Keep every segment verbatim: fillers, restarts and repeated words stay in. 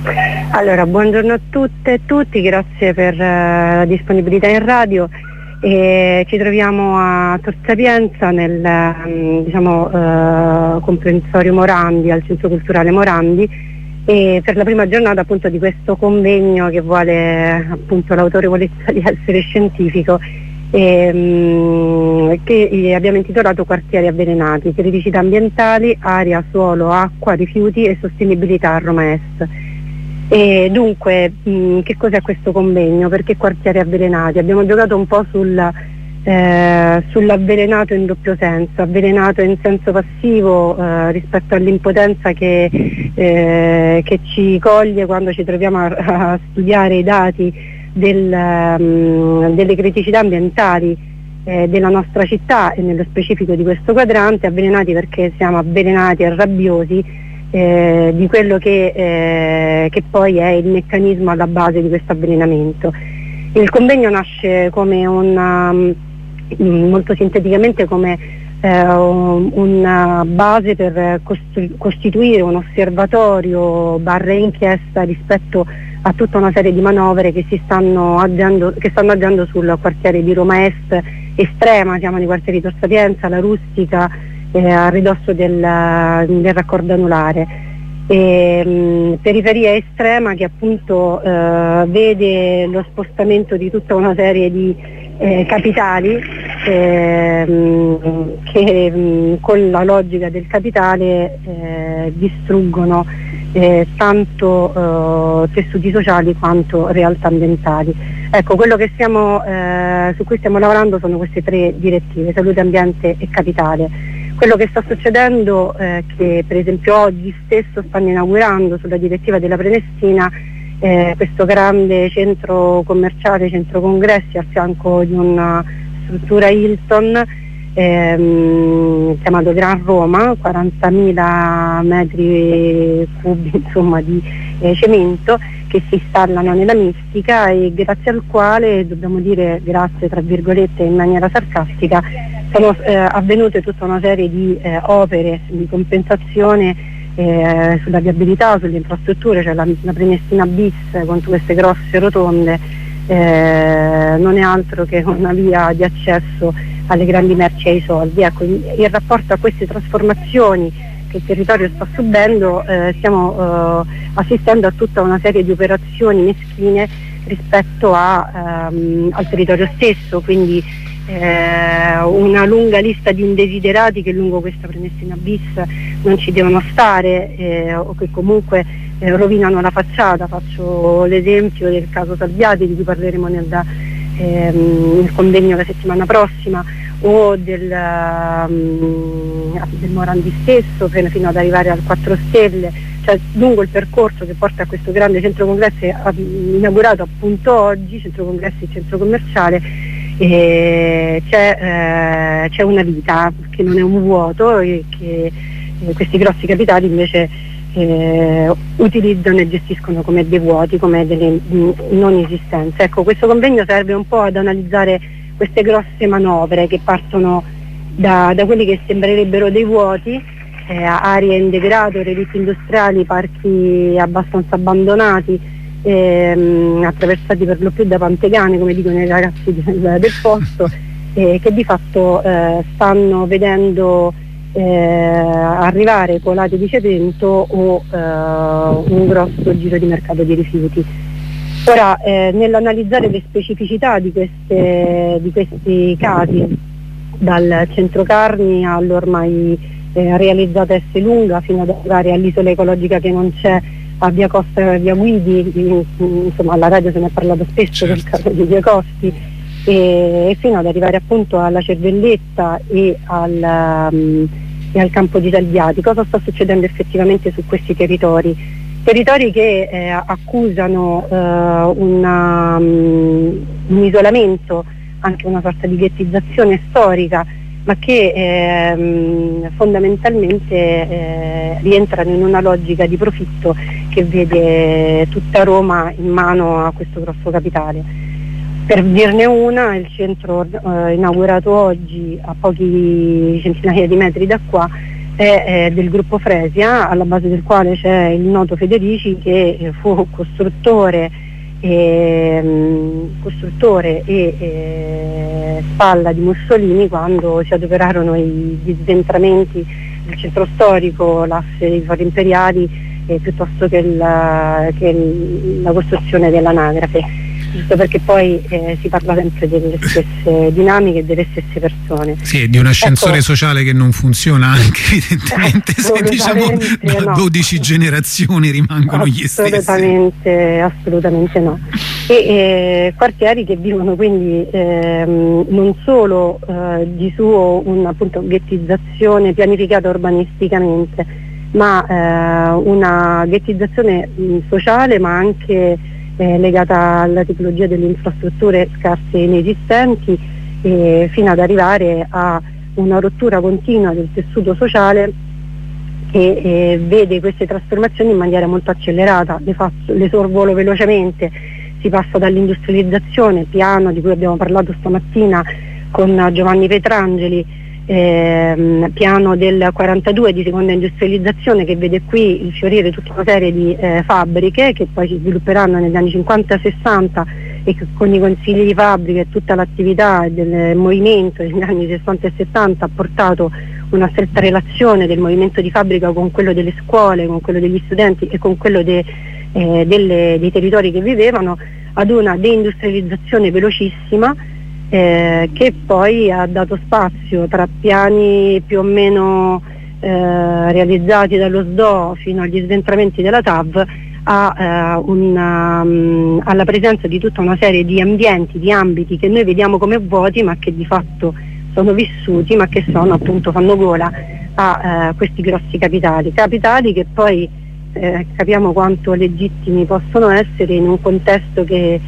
Allora, buongiorno a tutte e tutti, grazie per uh, la disponibilità in radio. E ci troviamo a Tor Sapienza nel um, diciamo, uh, comprensorio Morandi, al Centro Culturale Morandi, e per la prima giornata appunto di questo convegno che vuole appunto l'autorevolezza di essere scientifico, e, um, che abbiamo intitolato Quartieri avvelenati, criticità ambientali, aria, suolo, acqua, rifiuti e sostenibilità a Roma Est. E dunque, mh, che cos'è questo convegno? Perché quartieri avvelenati? Abbiamo giocato un po' sul, eh, sull'avvelenato in doppio senso, avvelenato in senso passivo eh, rispetto all'impotenza che, eh, che ci coglie quando ci troviamo a, a studiare i dati del, um, delle criticità ambientali eh, della nostra città e nello specifico di questo quadrante. Avvelenati perché siamo avvelenati e rabbiosi Eh, di quello che, eh, che poi è il meccanismo alla base di questo avvelenamento. Il convegno nasce come una, molto sinteticamente come eh, una base per costru- costituire un osservatorio barra inchiesta rispetto a tutta una serie di manovre che si stanno agendo, che stanno agendo sul quartiere di Roma Est estrema, siamo nei quartieri di Tor Sapienza, la Rustica, Eh, a ridosso del, del raccordo anulare, e, mh, periferia estrema che appunto eh, vede lo spostamento di tutta una serie di eh, capitali eh, mh, che mh, con la logica del capitale eh, distruggono eh, tanto eh, tessuti sociali quanto realtà ambientali. Ecco, quello che stiamo, eh, su cui stiamo lavorando sono queste tre direttive: salute, ambiente e capitale. Quello che sta succedendo è eh, che per esempio oggi stesso stanno inaugurando sulla direttiva della Prenestina eh, questo grande centro commerciale, centro congressi a fianco di una struttura Hilton ehm, chiamato Gran Roma, quarantamila metri cubi insomma di eh, cemento che si installano nella mistica, e grazie al quale, dobbiamo dire grazie tra virgolette in maniera sarcastica, sono eh, avvenute tutta una serie di eh, opere di compensazione eh, sulla viabilità, sulle infrastrutture, cioè la, la Prenestina bis con queste grosse rotonde eh, non è altro che una via di accesso alle grandi merci e ai soldi. Ecco, in, in rapporto a queste trasformazioni che il territorio sta subendo eh, stiamo eh, assistendo a tutta una serie di operazioni meschine rispetto a, ehm, al territorio stesso, quindi eh, una lunga lista di indesiderati che lungo questa Prenestina bis non ci devono stare eh, o che comunque eh, rovinano la facciata. Faccio l'esempio del caso Salviati, di cui parleremo nel, ehm, nel convegno la settimana prossima, o del, um, del Morandi stesso, fino ad arrivare al quattro Stelle, cioè lungo il percorso che porta a questo grande centro congressi inaugurato appunto oggi, centro congressi e centro commerciale. E c'è, eh, c'è una vita che non è un vuoto e che eh, questi grossi capitali invece eh, utilizzano e gestiscono come dei vuoti, come delle non esistenze. Ecco, questo convegno serve un po' ad analizzare queste grosse manovre che partono da, da quelli che sembrerebbero dei vuoti, eh, aree in degrado, relitti industriali, parchi abbastanza abbandonati, ehm, attraversati per lo più da pantegane, come dicono i ragazzi del, del posto, eh, che di fatto eh, stanno vedendo eh, arrivare colate di cemento o eh, un grosso giro di mercato di rifiuti. Ora, eh, nell'analizzare le specificità di, queste, di questi casi, dal centro carni all'ormai eh, realizzata Esselunga fino ad arrivare all'isola ecologica che non c'è a Via Costa e Via Guidi, insomma alla radio se ne è parlato spesso del caso di Via Costi, e, e fino ad arrivare appunto alla Cervelletta e al, um, e al campo di Salviati. Cosa sta succedendo effettivamente su questi territori? Territori che eh, accusano eh, una, um, un isolamento, anche una sorta di ghettizzazione storica, ma che eh, fondamentalmente eh, rientrano in una logica di profitto che vede tutta Roma in mano a questo grosso capitale. Per dirne una, il centro eh, inaugurato oggi a pochi centinaia di metri da qua è eh, del gruppo Fresia, alla base del quale c'è il noto Federici, che eh, fu costruttore e, mh, costruttore e eh, spalla di Mussolini quando si adoperarono i, gli sventramenti del centro storico, l'asse dei fori imperiali, eh, piuttosto che, il, che il, la costruzione dell'anagrafe. Giusto perché poi eh, si parla sempre delle stesse dinamiche e delle stesse persone. Sì, di un ascensore ecco, sociale che non funziona anche evidentemente se diciamo da no. dodici generazioni rimangono gli stessi. Assolutamente, assolutamente no. E eh, quartieri che vivono quindi ehm, non solo eh, di suo una appunto ghettizzazione pianificata urbanisticamente, ma eh, una ghettizzazione mh, sociale, ma anche Eh, legata alla tipologia delle infrastrutture scarse e inesistenti, eh, fino ad arrivare a una rottura continua del tessuto sociale che eh, vede queste trasformazioni in maniera molto accelerata. Le, faccio, le sorvolo velocemente. Si passa dall'industrializzazione, piano di cui abbiamo parlato stamattina con Giovanni Petrangeli, Eh, piano del quarantadue di seconda industrializzazione, che vede qui il fiorire tutta una serie di eh, fabbriche che poi si svilupperanno negli anni cinquanta sessanta e che con i consigli di fabbrica e tutta l'attività del movimento negli anni sessanta e settanta ha portato una stretta relazione del movimento di fabbrica con quello delle scuole, con quello degli studenti e con quello de, eh, delle, dei territori che vivevano, ad una deindustrializzazione velocissima Eh, che poi ha dato spazio, tra piani più o meno eh, realizzati dallo S D O fino agli sventramenti della T A V, a, eh, una, um, alla presenza di tutta una serie di ambienti, di ambiti che noi vediamo come vuoti ma che di fatto sono vissuti, ma che sono appunto, fanno gola a eh, questi grossi capitali, capitali che poi eh, capiamo quanto legittimi possono essere in un contesto che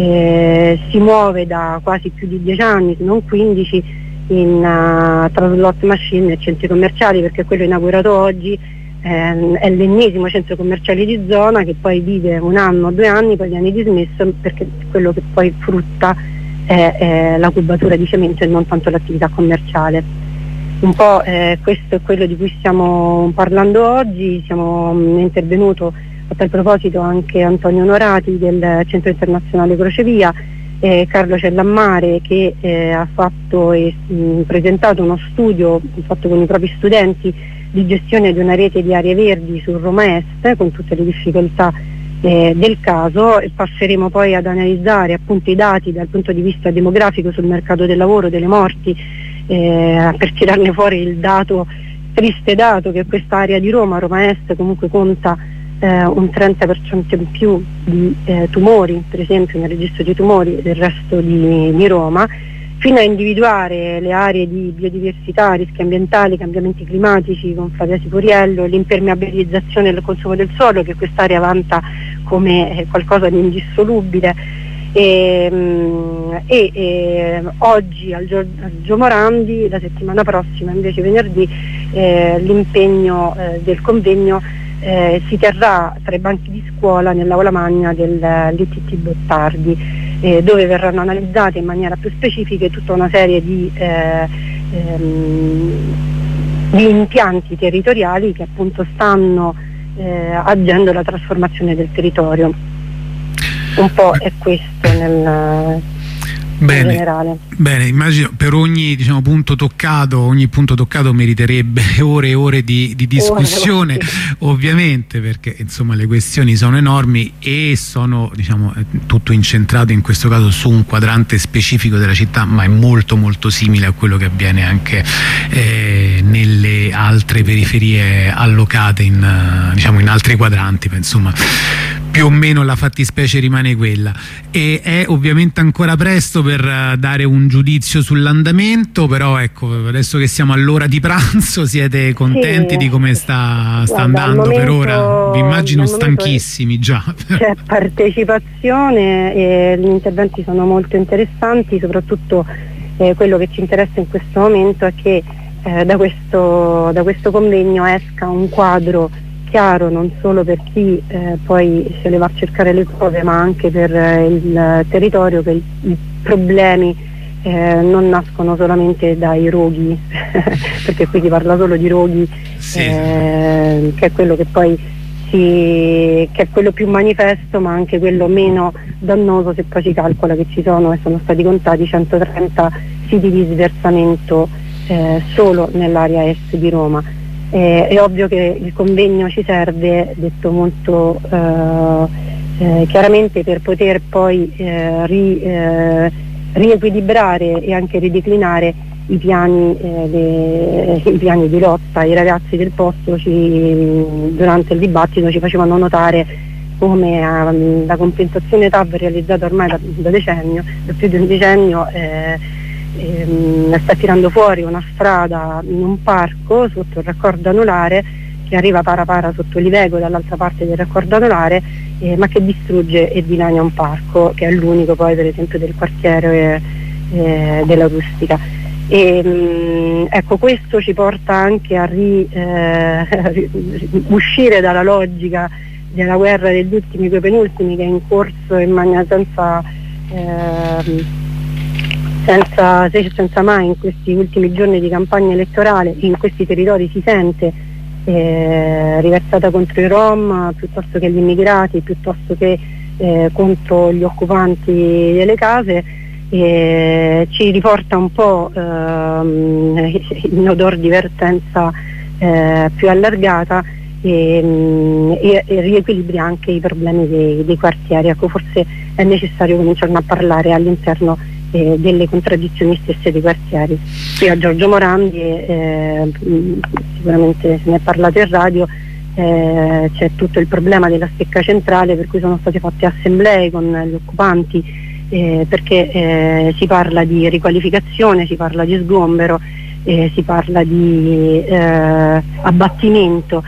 Eh, si muove da quasi più di dieci anni, se non quindici, in, uh, tra slot machine e centri commerciali, perché quello inaugurato oggi eh, è l'ennesimo centro commerciale di zona che poi vive un anno, due anni, poi viene dismesso perché quello che poi frutta è, è la cubatura di cemento e non tanto l'attività commerciale. Un po' eh, questo è quello di cui stiamo parlando oggi. Siamo mh, è intervenuto a tal proposito anche Antonio Onorati del Centro Internazionale Crocevia, eh, Carlo Cellammare che eh, ha fatto e mh, presentato uno studio fatto con i propri studenti di gestione di una rete di aree verdi su Roma Est, con tutte le difficoltà eh, del caso, e passeremo poi ad analizzare appunto i dati dal punto di vista demografico sul mercato del lavoro, delle morti, eh, per tirarne fuori il dato, triste dato, che quest'area di Roma, Roma Est, comunque conta Eh, un trenta per cento in più di eh, tumori, per esempio nel registro di tumori del resto di, di Roma, fino a individuare le aree di biodiversità, rischi ambientali, cambiamenti climatici con Flavia Siporiello, l'impermeabilizzazione del consumo del suolo, che quest'area vanta come eh, qualcosa di indissolubile. E, mh, e, e oggi al Gio Morandi, la settimana prossima invece venerdì, eh, l'impegno eh, del convegno Eh, si terrà tra i banchi di scuola nell'aula magna dell'I T T Bottardi, eh, dove verranno analizzate in maniera più specifica tutta una serie di, eh, ehm, di impianti territoriali che appunto stanno eh, agendo la trasformazione del territorio. Un po' è questo nel Bene, bene, immagino per ogni diciamo, punto toccato, ogni punto toccato meriterebbe ore e ore di, di discussione, ore, sì. Ovviamente, perché insomma le questioni sono enormi e sono diciamo, tutto incentrato in questo caso su un quadrante specifico della città, ma è molto molto simile a quello che avviene anche eh, nelle altre periferie allocate in, diciamo, in altri quadranti, insomma più o meno la fattispecie rimane quella, e è ovviamente ancora presto per uh, dare un giudizio sull'andamento, però ecco, adesso che siamo all'ora di pranzo, siete contenti sì. di come sta, sta Guarda, andando momento, per ora? Vi immagino stanchissimi già. C'è partecipazione e gli interventi sono molto interessanti, soprattutto eh, quello che ci interessa in questo momento è che eh, da, questo, da questo convegno esca un quadro chiaro non solo per chi eh, poi se ne va a cercare le prove, ma anche per eh, il territorio, che i, i problemi eh, non nascono solamente dai roghi, perché qui si parla solo di roghi, sì. eh, che è quello che poi si, che è quello più manifesto, ma anche quello meno dannoso, se poi si calcola che ci sono, e sono stati contati centotrenta siti di sversamento eh, solo nell'area est di Roma. Eh, è ovvio che il convegno ci serve, detto molto eh, eh, chiaramente, per poter poi eh, ri, eh, riequilibrare e anche rideclinare i piani, eh, le, i piani di lotta. I ragazzi del posto ci, durante il dibattito ci facevano notare come um, la compensazione T A V realizzata ormai da, da decennio, da più di un decennio, eh, ehm, sta tirando fuori una strada in un parco sotto il raccordo anulare che arriva para para sotto Livego dall'altra parte del raccordo anulare, eh, ma che distrugge e dilania un parco che è l'unico poi per esempio del quartiere eh, della Rustica. E, mh, ecco, questo ci porta anche a ri, eh, uscire dalla logica della guerra degli ultimi due penultimi, che è in corso in maniera senza eh, senza, senza mai in questi ultimi giorni di campagna elettorale. In questi territori si sente eh, riversata contro i Rom piuttosto che gli immigrati, piuttosto che eh, contro gli occupanti delle case. E ci riporta un po' ehm, in odor di vertenza eh, più allargata e, e, e riequilibri anche i problemi dei, dei quartieri. Ecco, forse è necessario cominciare a parlare all'interno eh, delle contraddizioni stesse dei quartieri. Qui a Giorgio Morandi eh, sicuramente se ne è parlato in radio, eh, c'è tutto il problema della stecca centrale, per cui sono state fatte assemblee con gli occupanti, Eh, perché eh, si parla di riqualificazione, si parla di sgombero, eh, si parla di eh, abbattimento,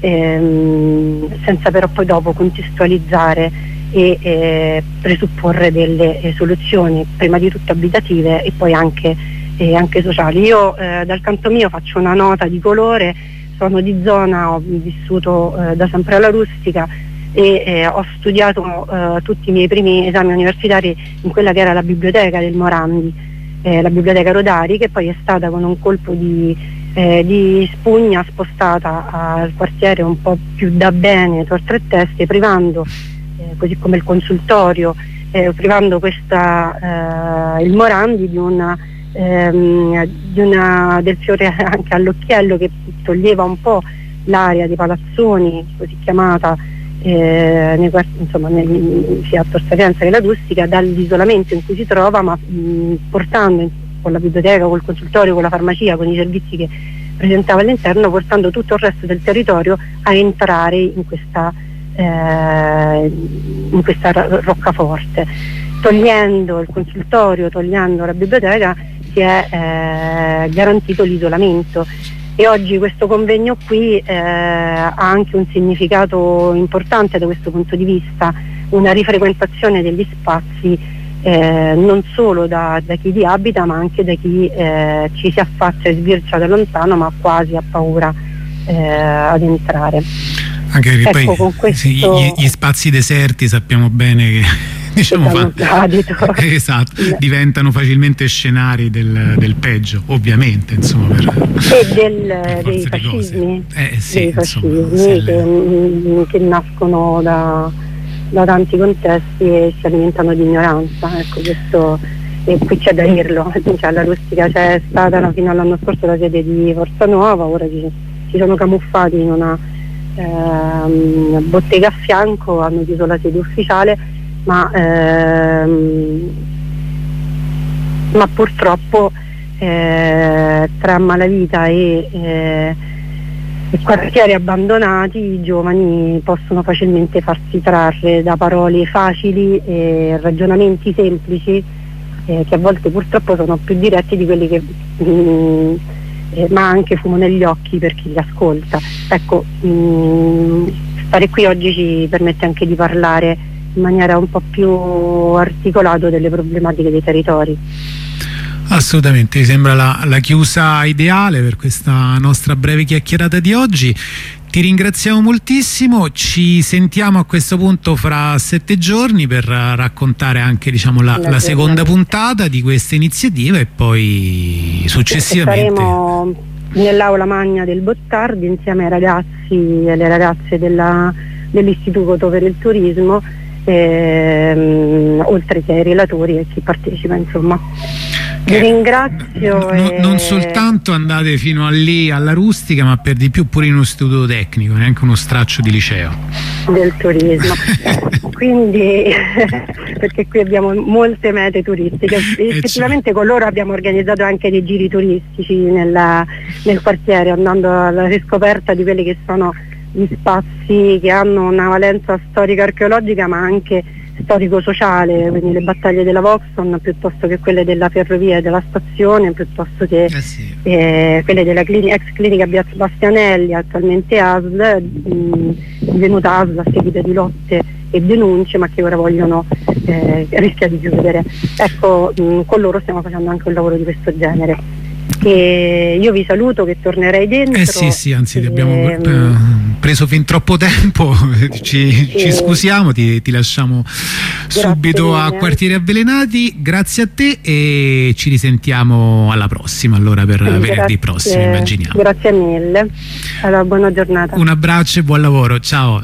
ehm, senza però poi dopo contestualizzare e eh, presupporre delle eh, soluzioni prima di tutto abitative e poi anche, eh, anche sociali. Io eh, dal canto mio faccio una nota di colore, sono di zona, ho vissuto eh, da sempre alla Rustica e eh, ho studiato eh, tutti i miei primi esami universitari in quella che era la biblioteca del Morandi, eh, la biblioteca Rodari, che poi è stata con un colpo di, eh, di spugna spostata al quartiere un po' più da bene, Tor Tre Teste, privando, eh, così come il consultorio, eh, privando questa, eh, il Morandi di una, ehm, di una, del fiore anche all'occhiello, che toglieva un po' l'area dei palazzoni, così chiamata, Eh, nei, insomma, nel, sia a Tor Sapienza che la Rustica, dall'isolamento in cui si trova, ma mh, portando in, con la biblioteca, col consultorio, con la farmacia, con i servizi che presentava all'interno, portando tutto il resto del territorio a entrare in questa, eh, in questa roccaforte. Togliendo il consultorio, togliendo la biblioteca, si è eh, garantito l'isolamento. E oggi questo convegno qui eh, ha anche un significato importante da questo punto di vista, una rifrequentazione degli spazi eh, non solo da, da chi vi abita, ma anche da chi eh, ci si affaccia e sbircia da lontano, ma quasi ha paura eh, ad entrare. Anche perché ecco, poi con questo... gli, gli spazi deserti sappiamo bene che diciamo fa... esatto, diventano facilmente scenari del, del peggio, ovviamente, insomma, per, e del, per dei fascismi, eh, sì, dei fascismi insomma, che, le... che nascono da, da tanti contesti e si alimentano di ignoranza. Ecco, questo, e qui c'è da dirlo, cioè, alla Rustica c'è stata fino all'anno scorso la sede di Forza Nuova, ora ci, ci sono camuffati in una ehm, bottega a fianco, hanno chiuso la sede ufficiale, ma, ehm, ma purtroppo eh, tra malavita e, eh, e quartieri abbandonati i giovani possono facilmente farsi trarre da parole facili e ragionamenti semplici eh, che a volte purtroppo sono più diretti di quelli che mh, eh, ma anche fumo negli occhi per chi li ascolta. Ecco, mh, stare qui oggi ci permette anche di parlare in maniera un po' più articolata delle problematiche dei territori. Assolutamente, mi sembra la, la chiusa ideale per questa nostra breve chiacchierata di oggi. Ti ringraziamo moltissimo, ci sentiamo a questo punto fra sette giorni per raccontare anche, diciamo, la, la seconda puntata di questa iniziativa e poi successivamente saremo nell'aula magna del Bottardi insieme ai ragazzi e alle ragazze della, dell'Istituto per il Turismo, ehm, oltre che ai relatori e chi partecipa, insomma. Vi eh, ringrazio. No, e... Non soltanto andate fino a lì alla Rustica, ma per di più pure in uno istituto tecnico, neanche uno straccio di liceo. Del turismo. Quindi, perché qui abbiamo molte mete turistiche. Effettivamente con loro abbiamo organizzato anche dei giri turistici nella, nel quartiere, andando alla riscoperta di quelli che sono gli spazi che hanno una valenza storico-archeologica, ma anche storico-sociale, quindi le battaglie della Vauxhall piuttosto che quelle della ferrovia e della stazione, piuttosto che eh sì. eh, quelle della clini- ex clinica Bastianelli, attualmente A S L, mh, divenuta A S L a seguito di lotte e denunce, ma che ora vogliono eh, rischia di chiudere. Ecco, mh, con loro stiamo facendo anche un lavoro di questo genere. E io vi saluto, che tornerei dentro. Eh sì, sì, anzi ti abbiamo eh, preso fin troppo tempo, ci, sì. ci scusiamo, ti, ti lasciamo Grazie subito mille. A Quartieri Avvelenati. Grazie a te e ci risentiamo alla prossima, allora per Grazie. venerdì prossimo, immaginiamo. Grazie mille, allora buona giornata. Un abbraccio e buon lavoro, ciao.